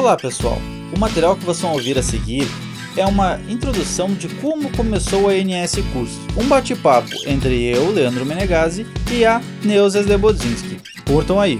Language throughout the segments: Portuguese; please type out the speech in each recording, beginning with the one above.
Olá pessoal, o material que vocês vão ouvir a seguir é uma introdução de como começou a ANS Cursos, um bate-papo entre eu, Leandro Menegazzi, e a Neuza Slebodzinski. Curtam aí!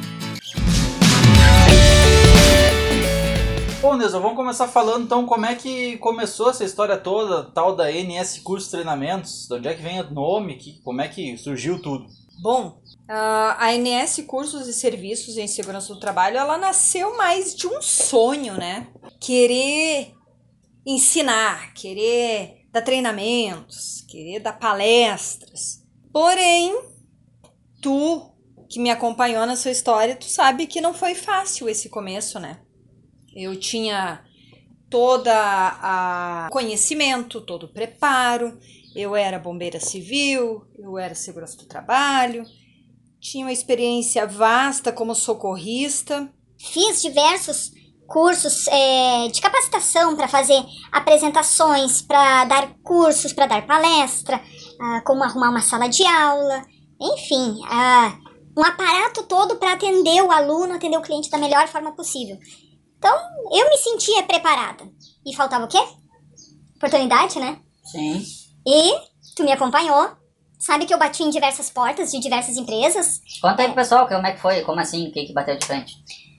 Bom, Neuza, vamos começar falando então como é que começou essa história toda, tal da ANS Cursos Treinamentos, de onde é que vem o nome, como é que surgiu tudo? Bom, a ANS Cursos e Serviços em Segurança do Trabalho, ela nasceu mais de um sonho, né? Querer ensinar, querer dar treinamentos, querer dar palestras. Porém, tu que me acompanhou na sua história, tu sabe que não foi fácil esse começo, né? Eu tinha todo o conhecimento, todo o preparo, eu era bombeira civil, eu era segurança do trabalho, tinha uma experiência vasta como socorrista. Fiz diversos cursos de capacitação para fazer apresentações, para dar cursos, para dar palestra, como arrumar uma sala de aula, enfim, um aparato todo para atender o aluno, atender o cliente da melhor forma possível. Então, eu me sentia preparada. E faltava o quê? Oportunidade, né? Sim. E tu me acompanhou. Sabe que eu bati em diversas portas de diversas empresas. Conta aí pro pessoal como é que foi, como assim, o que bateu de frente?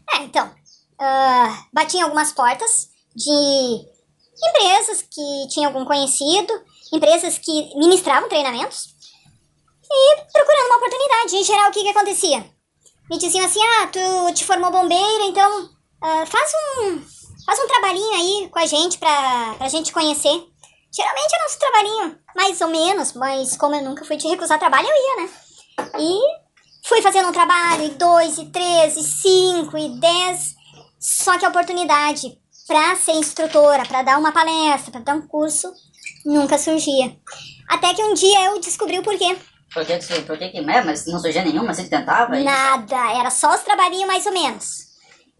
Bati em algumas portas de empresas que tinham algum conhecido, empresas que ministravam treinamentos e procurando uma oportunidade. Em geral, o que acontecia? Me diziam assim, tu te formou bombeira, então faz um trabalhinho aí com a gente pra gente conhecer. Geralmente é nosso trabalhinho, mais ou menos, mas como eu nunca fui de recusar trabalho, eu ia, né? E fui fazendo um trabalho, e 2, e 3, e 5, e 10. Só que a oportunidade pra ser instrutora, pra dar uma palestra, pra dar um curso, nunca surgia. Até que um dia eu descobri o porquê. Por que mas não surgia nenhuma, você tentava? Nada, era só os trabalhinhos mais ou menos.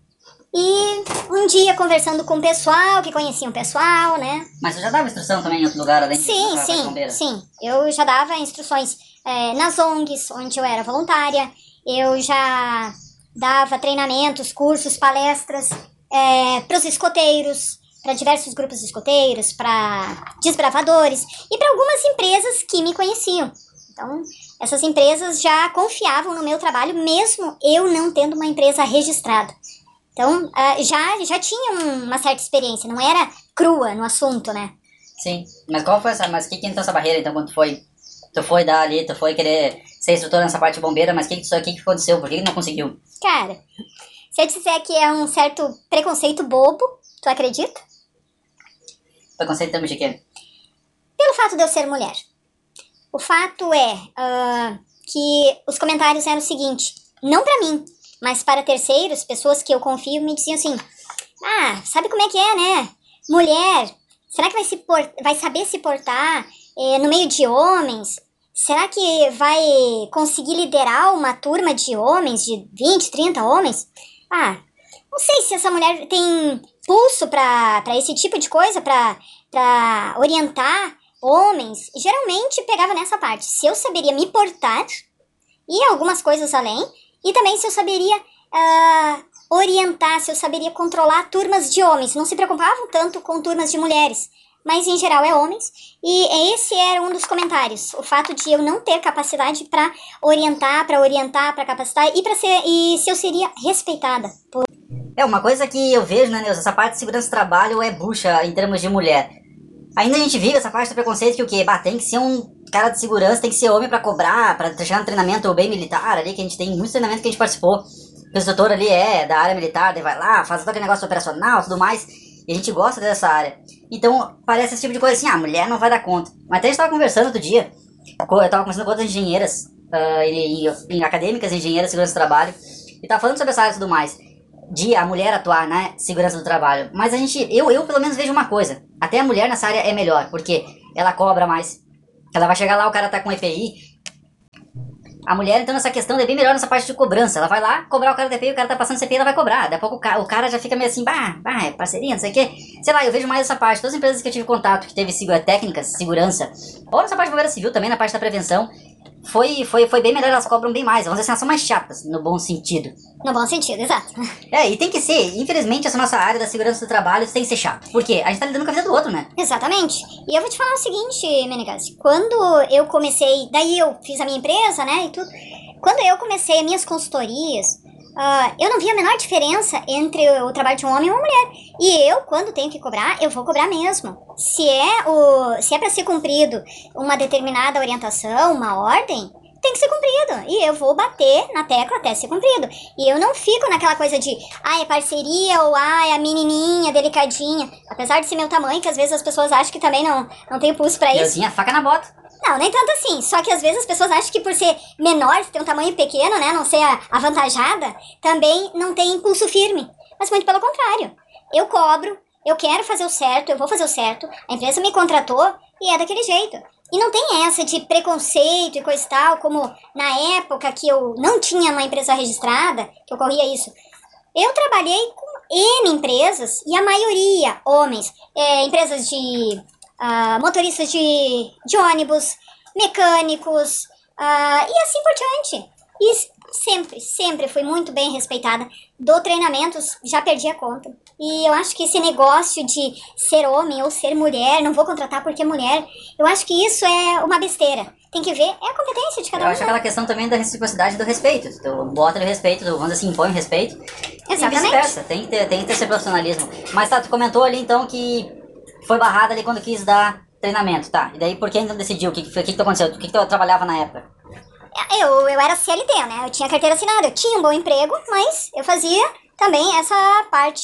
E um dia conversando com o pessoal, que conhecia o pessoal, né? Mas você já dava instrução também em outro lugar, além de bombeira? Sim. Eu já dava instruções nas ONGs, onde eu era voluntária. Eu já dava treinamentos, cursos, palestras para os escoteiros, para diversos grupos de escoteiros, para desbravadores e para algumas empresas que me conheciam. Então, essas empresas já confiavam no meu trabalho, mesmo eu não tendo uma empresa registrada. Então, já tinha uma certa experiência, não era crua no assunto, né? Sim, mas qual foi mas o que entrou essa barreira, então, quando tu foi dar ali, tu foi querer ser instrutora nessa parte de bombeira, mas o que aconteceu? Por que não conseguiu? Cara, se eu disser que é um certo preconceito bobo, tu acredita? Preconceito também de quê? Pelo fato de eu ser mulher. O fato é que os comentários eram o seguinte, não pra mim, mas para terceiros, pessoas que eu confio, me diziam assim, sabe como é que é, né? Mulher, será que vai saber se portar no meio de homens? Será que vai conseguir liderar uma turma de homens, de 20, 30 homens? Não sei se essa mulher tem pulso para esse tipo de coisa, para orientar homens. Geralmente pegava nessa parte, se eu saberia me portar e algumas coisas além, e também se eu saberia orientar, se eu saberia controlar turmas de homens. Não se preocupavam tanto com turmas de mulheres, mas em geral é homens. E esse era um dos comentários. O fato de eu não ter capacidade para orientar, para capacitar e se eu seria respeitada. Uma coisa que eu vejo, né, Neuza, essa parte de segurança do trabalho é bucha em termos de mulher. Ainda a gente vive essa parte do preconceito que o quê? Tem que ser um cara de segurança, tem que ser homem pra cobrar, pra chegar no treinamento bem militar ali, que a gente tem muitos treinamentos que a gente participou. O instrutor ali é da área militar, daí vai lá, faz todo aquele negócio operacional e tudo mais, e a gente gosta dessa área. Então, parece esse tipo de coisa assim, a mulher não vai dar conta. Mas até a gente tava conversando outro dia, eu tava conversando com outras engenheiras, em acadêmicas, engenheiras de segurança do trabalho, e tava falando sobre essa área e tudo mais, de a mulher atuar na segurança do trabalho. Mas eu pelo menos vejo uma coisa, até a mulher nessa área é melhor, porque ela cobra mais. Ela vai chegar lá, o cara tá com EPI. A mulher, então, nessa questão é bem melhor nessa parte de cobrança. Ela vai lá, cobrar o cara do EPI, o cara tá passando CPI, ela vai cobrar. Daqui a pouco o cara já fica meio assim, é parceria, não sei o quê. Sei lá, eu vejo mais essa parte. Todas as empresas que eu tive contato, que teve técnicas, segurança, ou nessa parte de bombeira civil também, na parte da prevenção, foi bem melhor, elas cobram bem mais. Vamos dizer assim, elas são mais chatas, no bom sentido. No bom sentido, exato. E tem que ser. Infelizmente, essa nossa área da segurança do trabalho tem que ser chato. Por quê? A gente tá lidando com a vida do outro, né? Exatamente. E eu vou te falar o seguinte, Menegas. Quando eu comecei, daí eu fiz a minha empresa, né, e tudo. Quando eu comecei as minhas consultorias, eu não vi a menor diferença entre o trabalho de um homem e uma mulher. E eu, quando tenho que cobrar, eu vou cobrar mesmo. Se é para ser cumprido uma determinada orientação, uma ordem, tem que ser cumprido. E eu vou bater na tecla até ser cumprido. E eu não fico naquela coisa de, é parceria ou é a menininha, delicadinha. Apesar de ser meu tamanho, que às vezes as pessoas acham que também não tenho pulso pra isso. Eu tinha faca na bota. Não, nem tanto assim. Só que às vezes as pessoas acham que por ser menor, ter um tamanho pequeno, né, não ser avantajada, também não tem impulso firme. Mas muito pelo contrário. Eu cobro, eu quero fazer o certo, eu vou fazer o certo. A empresa me contratou e é daquele jeito. E não tem essa de preconceito e coisa e tal, como na época que eu não tinha uma empresa registrada, que ocorria isso. Eu trabalhei com N empresas, e a maioria, homens, empresas de motoristas de ônibus, mecânicos, e assim por diante. E sempre fui muito bem respeitada. Dou treinamentos, já perdi a conta. E eu acho que esse negócio de ser homem ou ser mulher, não vou contratar porque é mulher, eu acho que isso é uma besteira. Tem que ver, é a competência de cada um. Eu acho aquela questão também da reciprocidade do respeito. Tu bota o respeito, tu, vamos dizer assim, impõe o respeito. Exatamente. E vice-versa, tem que ter esse profissionalismo. Mas tá, tu comentou ali então que foi barrada ali quando quis dar treinamento, tá? E daí por que então decidiu? O que aconteceu? O que tu trabalhava na época? Eu era CLT, né? Eu tinha carteira assinada, eu tinha um bom emprego, mas eu fazia também essa parte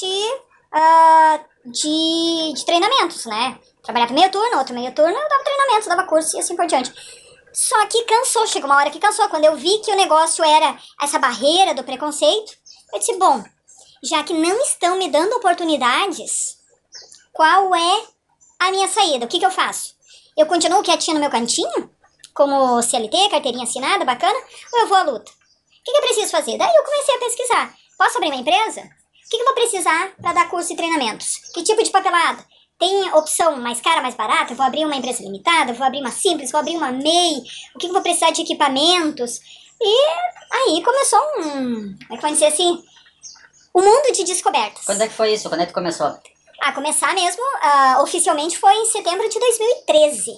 de treinamentos, né? Trabalhava meio turno, outro meio turno, eu dava treinamentos, dava curso e assim por diante. Só que cansou, chegou uma hora que cansou. Quando eu vi que o negócio era essa barreira do preconceito, eu disse, bom, já que não estão me dando oportunidades, qual é a minha saída? O que eu faço? Eu continuo quietinha no meu cantinho, como CLT, carteirinha assinada, bacana, ou eu vou à luta? O que eu preciso fazer? Daí eu comecei a pesquisar. Posso abrir uma empresa? O que eu vou precisar para dar curso e treinamentos? Que tipo de papelada? Tem opção mais cara, mais barata? Eu vou abrir uma empresa limitada? Eu vou abrir uma simples? Vou abrir uma MEI? O que eu vou precisar de equipamentos? E aí começou como é que vai dizer assim? Um mundo de descobertas. Quando é que foi isso? Quando é que começou? Começar mesmo, oficialmente foi em setembro de 2013.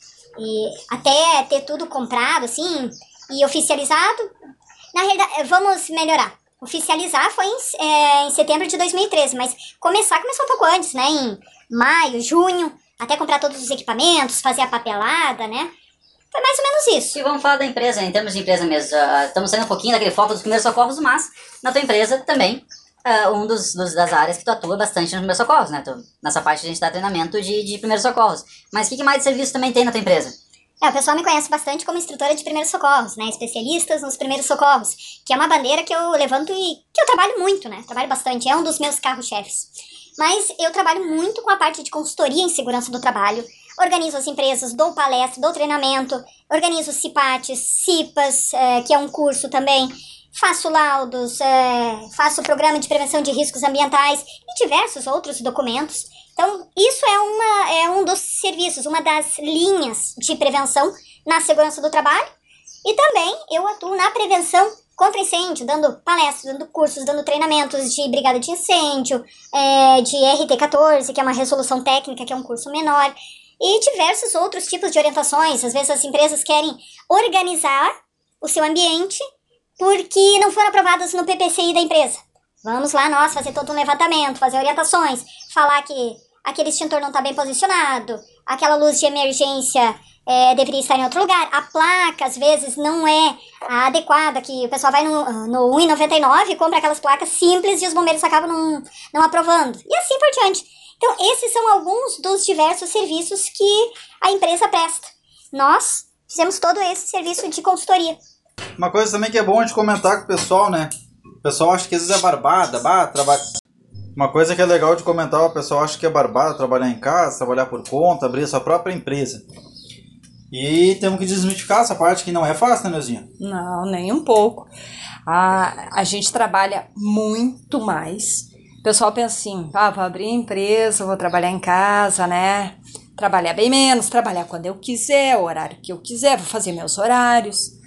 E até ter tudo comprado, assim, e oficializado. Na realidade, vamos melhorar. Oficializar foi em setembro de 2013, mas começou um pouco antes, né? Em maio, junho, até comprar todos os equipamentos, fazer a papelada, né? Foi mais ou menos isso. E vamos falar da empresa, em termos de empresa mesmo. Estamos saindo um pouquinho daquele foco dos primeiros socorros, mas na tua empresa também, das áreas que tu atua bastante nos primeiros socorros, né? Nessa parte a gente dá treinamento de primeiros socorros. Mas o que mais de serviço também tem na tua empresa? O pessoal me conhece bastante como instrutora de primeiros socorros, né? Especialistas nos primeiros socorros, que é uma bandeira que eu levanto e que eu trabalho muito, né? Trabalho bastante, é um dos meus carro-chefes. Mas eu trabalho muito com a parte de consultoria em segurança do trabalho, organizo as empresas, dou palestra, dou treinamento, organizo CIPATs, CIPAs, que é um curso também, faço laudos, faço programa de prevenção de riscos ambientais e diversos outros documentos. Então, isso é um dos serviços, uma das linhas de prevenção na segurança do trabalho. E também eu atuo na prevenção contra incêndio, dando palestras, dando cursos, dando treinamentos de brigada de incêndio, de RT14, que é uma resolução técnica, que é um curso menor, e diversos outros tipos de orientações. Às vezes as empresas querem organizar o seu ambiente porque não foram aprovadas no PPCI da empresa. Vamos lá nós fazer todo um levantamento, fazer orientações, falar que aquele extintor não está bem posicionado, aquela luz de emergência deveria estar em outro lugar, a placa às vezes não é a adequada, que o pessoal vai no 1,99 e compra aquelas placas simples e os bombeiros acabam não aprovando, e assim por diante. Então esses são alguns dos diversos serviços que a empresa presta. Nós fizemos todo esse serviço de consultoria. Uma coisa também que é bom a gente comentar com o pessoal, né? O pessoal acha que às vezes é barbada, Uma coisa que é legal de comentar, o pessoal acha que é barbada trabalhar em casa, trabalhar por conta, abrir a sua própria empresa. E temos que desmistificar essa parte que não é fácil, né, Neuzinha? Não, nem um pouco. A gente trabalha muito mais. O pessoal pensa assim, vou abrir a empresa, vou trabalhar em casa, né? Trabalhar bem menos, trabalhar quando eu quiser, o horário que eu quiser, vou fazer meus horários.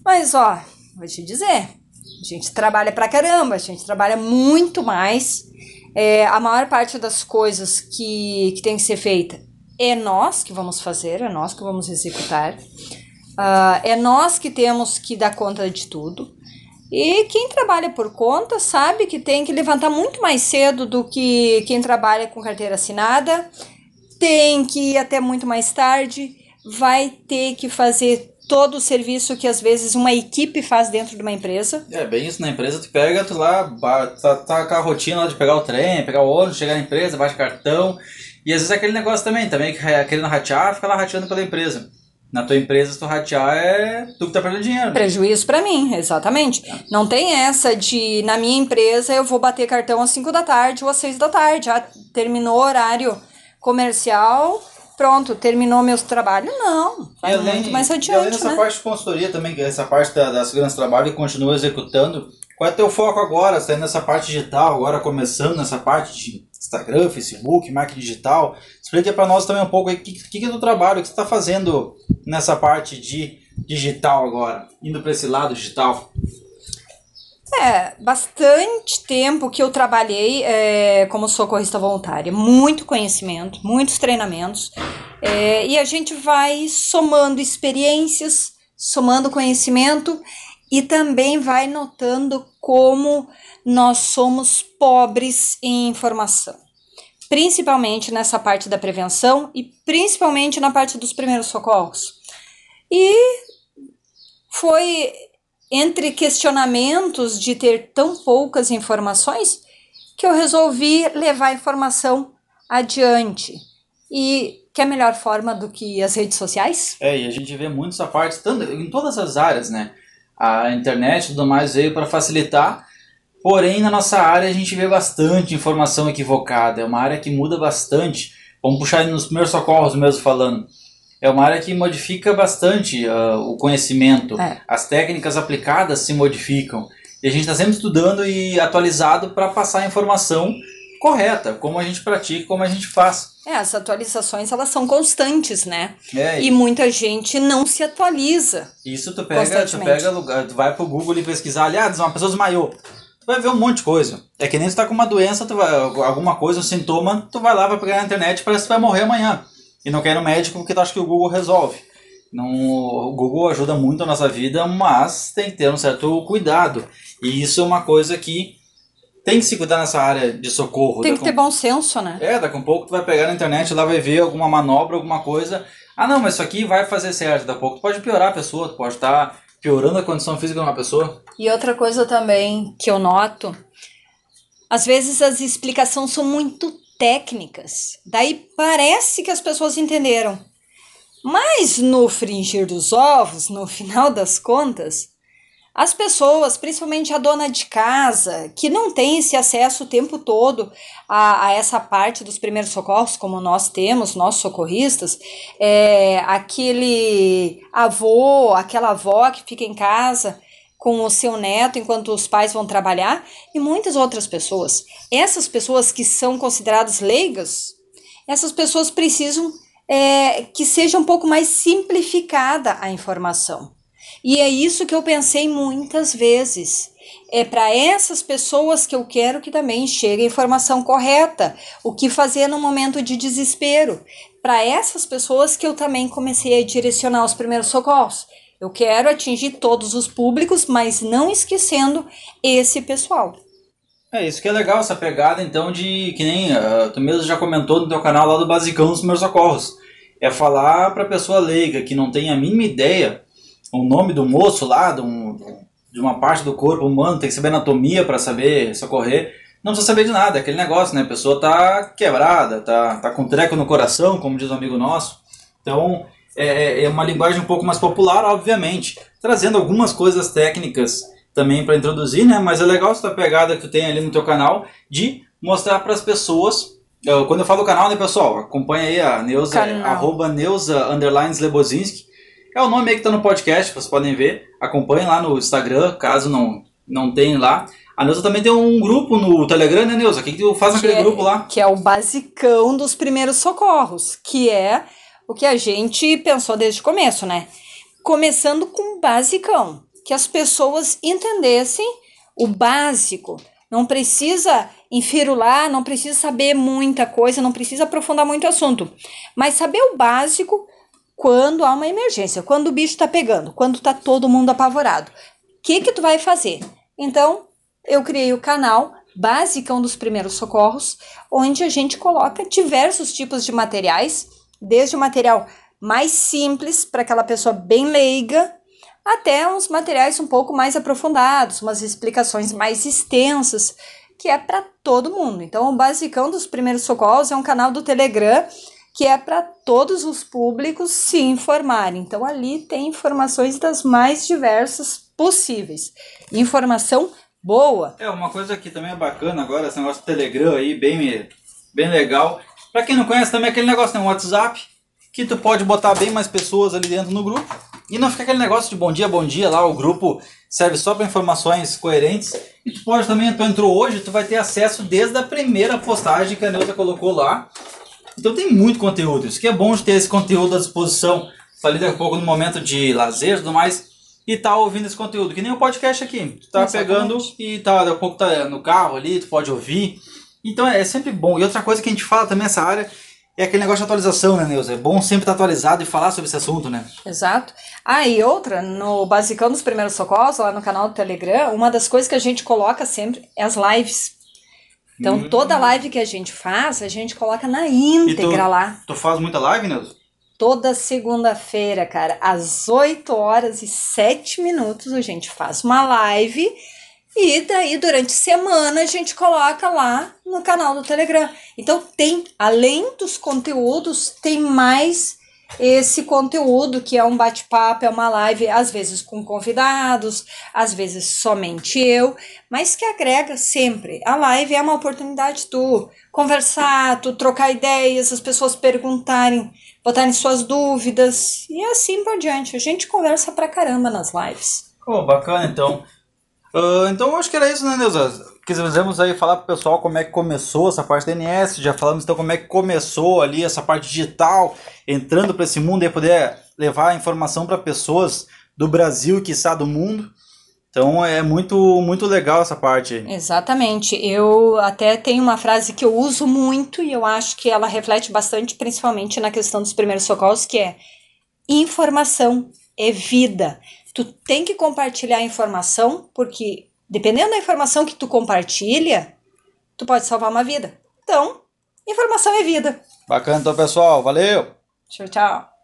Mas, ó, vou te dizer, a gente trabalha pra caramba, a gente trabalha muito mais. A maior parte das coisas que tem que ser feita é nós que vamos fazer, é nós que vamos executar. É nós que temos que dar conta de tudo. E quem trabalha por conta sabe que tem que levantar muito mais cedo do que quem trabalha com carteira assinada, tem que ir até muito mais tarde, vai ter que fazer todo o serviço que às vezes uma equipe faz dentro de uma empresa. Bem isso, na empresa tu pega, tu lá, tá com a rotina lá de pegar o trem, pegar o ônibus, chegar na empresa, baixa cartão, e às vezes é aquele negócio também que querendo ratear, fica lá rateando pela empresa. Na tua empresa, se tu ratear, é tu que tá perdendo dinheiro. Prejuízo pra mim, exatamente. Não tem essa de, na minha empresa, eu vou bater cartão às 5 da tarde ou às 6 da tarde. Terminou o horário comercial, pronto, terminou meus trabalhos. Não, vai muito mais adiante, e além dessa parte de consultoria também, que essa parte da segurança do trabalho, e continua executando. Qual é o teu foco agora? Você tá nessa parte digital, agora começando nessa parte de Instagram, Facebook, marketing digital. Explica para nós também um pouco aí o que é do trabalho, o que você está fazendo nessa parte de digital agora, indo para esse lado digital. Bastante tempo que eu trabalhei como socorrista voluntária, muito conhecimento, muitos treinamentos, e a gente vai somando experiências, somando conhecimento e também vai notando como nós somos pobres em informação, principalmente nessa parte da prevenção e principalmente na parte dos primeiros socorros. E foi entre questionamentos de ter tão poucas informações que eu resolvi levar a informação adiante. E que é a melhor forma do que as redes sociais? E a gente vê muito essa parte em todas as áreas, né? A internet e tudo mais veio para facilitar, porém na nossa área a gente vê bastante informação equivocada, é uma área que muda bastante. Vamos puxar nos primeiros socorros mesmo falando. É uma área que modifica bastante o conhecimento, as técnicas aplicadas se modificam, e a gente está sempre estudando e atualizado para passar a informação correta, como a gente pratica, como a gente faz. As atualizações elas são constantes, né? E muita gente não se atualiza. Isso tu vai pro Google e pesquisar, aliás, uma pessoa desmaiou. Tu vai ver um monte de coisa. É que nem tu tá com uma doença, alguma coisa, um sintoma, tu vai lá, vai pegar na internet e parece que tu vai morrer amanhã. E não quer ir no médico porque tu acha que o Google resolve. O Google ajuda muito a nossa vida, mas tem que ter um certo cuidado. E isso é uma coisa que tem que se cuidar nessa área de socorro. Tem que ter bom senso, né? Daqui a pouco tu vai pegar na internet, lá vai ver alguma manobra, alguma coisa. Não, mas isso aqui vai fazer certo. Daqui a pouco tu pode piorar a pessoa, tu pode estar piorando a condição física de uma pessoa. E outra coisa também que eu noto, às vezes as explicações são muito técnicas. Daí parece que as pessoas entenderam. Mas no frigir dos ovos, no final das contas, as pessoas, principalmente a dona de casa, que não tem esse acesso o tempo todo a essa parte dos primeiros socorros, como nós temos, nós socorristas, aquele avô, aquela avó que fica em casa com o seu neto enquanto os pais vão trabalhar, e muitas outras pessoas. Essas pessoas que são consideradas leigas, essas pessoas precisam que seja um pouco mais simplificada a informação. E é isso que eu pensei muitas vezes. É para essas pessoas que eu quero que também chegue a informação correta. O que fazer no momento de desespero. Para essas pessoas que eu também comecei a direcionar os primeiros socorros. Eu quero atingir todos os públicos, mas não esquecendo esse pessoal. Isso que é legal, essa pegada então de, que nem tu mesmo já comentou no teu canal lá do Basicão dos Primeiros Socorros. É falar para a pessoa leiga que não tem a mínima ideia o nome do moço lá, de uma parte do corpo humano, tem que saber anatomia para saber socorrer. Não precisa saber de nada, é aquele negócio, né? A pessoa tá quebrada, tá com treco no coração, como diz um amigo nosso. Então, é uma linguagem um pouco mais popular, obviamente, trazendo algumas coisas técnicas também para introduzir, né? Mas é legal essa pegada que tu tem ali no teu canal de mostrar para as pessoas. Quando eu falo canal, né, pessoal? Acompanha aí a Neuza, @Neuza_Slebozinski. É o nome aí que tá no podcast, vocês podem ver. Acompanhem lá no Instagram, caso não tenham lá. A Neuza também tem um grupo no Telegram, né, Neuza? O que tu faz naquele grupo lá? Que é o Basicão dos Primeiros Socorros, que é o que a gente pensou desde o começo, né? Começando com o basicão. que as pessoas entendessem o básico. Não precisa enfirular, não precisa saber muita coisa, não precisa aprofundar muito o assunto. Mas saber o básico quando há uma emergência, quando o bicho está pegando, quando está todo mundo apavorado. O que tu vai fazer? Então, eu criei o canal Basicão dos Primeiros Socorros, onde a gente coloca diversos tipos de materiais, desde o material mais simples, para aquela pessoa bem leiga, até uns materiais um pouco mais aprofundados, umas explicações mais extensas, que é para todo mundo. Então, o Basicão dos Primeiros Socorros é um canal do Telegram que é para todos os públicos se informarem. Então, ali tem informações das mais diversas possíveis. Informação boa. Uma coisa que também é bacana agora, esse negócio do Telegram aí, bem legal. Pra quem não conhece também, aquele negócio tem um WhatsApp, que tu pode botar bem mais pessoas ali dentro no grupo, e não fica aquele negócio de bom dia lá, o grupo serve só para informações coerentes. E tu pode também, tu entrou hoje, tu vai ter acesso desde a primeira postagem que a Neuza colocou lá. Então tem muito conteúdo, isso que é bom de ter esse conteúdo à disposição, tá ali daqui a pouco no momento de lazer e tudo mais, e tá ouvindo esse conteúdo, que nem o podcast aqui, tu tá pegando e tá, daqui a pouco tá no carro ali, tu pode ouvir, então é sempre bom. E outra coisa que a gente fala também nessa área é aquele negócio de atualização, né, Neuza? É bom sempre estar atualizado e falar sobre esse assunto, né? Exato. E outra, no Basicão dos Primeiros Socorros, lá no canal do Telegram, uma das coisas que a gente coloca sempre é as lives. Então, toda live que a gente faz, a gente coloca na íntegra lá. Tu faz muita live, Neuza? Toda segunda-feira, cara, às 8h07 a gente faz uma live e daí durante a semana a gente coloca lá no canal do Telegram. Então tem, além dos conteúdos, tem mais esse conteúdo que é um bate-papo, é uma live, às vezes com convidados, às vezes somente eu, mas que agrega sempre. A live é uma oportunidade de tu conversar, tu trocar ideias, as pessoas perguntarem, botarem suas dúvidas e assim por diante. A gente conversa pra caramba nas lives. Bacana, então. Então eu acho que era isso, né, Neuza? Quisemos aí falar pro pessoal como é que começou essa parte da ANS, já falamos então como é que começou ali essa parte digital, entrando para esse mundo e poder levar a informação para pessoas do Brasil e quiçá do mundo. Então é muito legal essa parte. Exatamente. Eu até tenho uma frase que eu uso muito e eu acho que ela reflete bastante, principalmente na questão dos primeiros socorros, que é: informação é vida. Tu tem que compartilhar a informação, porque dependendo da informação que tu compartilha, tu pode salvar uma vida. Então, informação é vida. Bacana, então, pessoal. Valeu! Tchau, tchau.